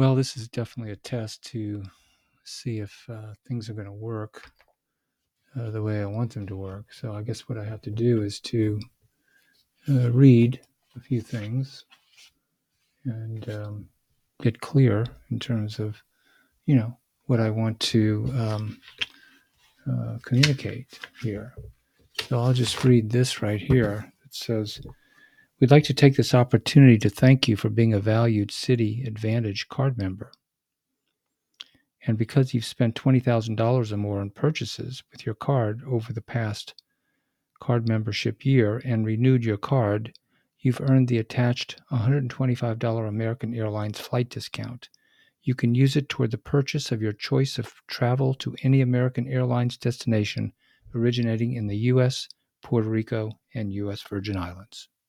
Well, this is definitely a test to see if things are going to work the way I want them to work. So I guess what I have to do is to read a few things and get clear in terms of, what I want to communicate here. So I'll just read this right here. It says, "We'd like to take this opportunity to thank you for being a valued Citi Advantage card member. And because you've spent $20,000 or more on purchases with your card over the past card membership year and renewed your card, you've earned the attached $125 American Airlines flight discount. You can use it toward the purchase of your choice of travel to any American Airlines destination originating in the U.S., Puerto Rico, and U.S. Virgin Islands."